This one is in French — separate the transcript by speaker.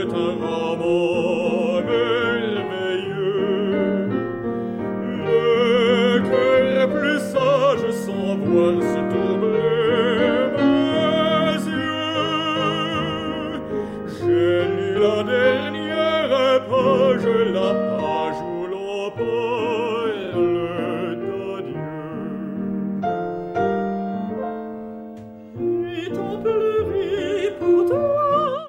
Speaker 1: un roman merveilleux. Le cœur plus sage sans voir se troubler mes yeux. J'ai lu la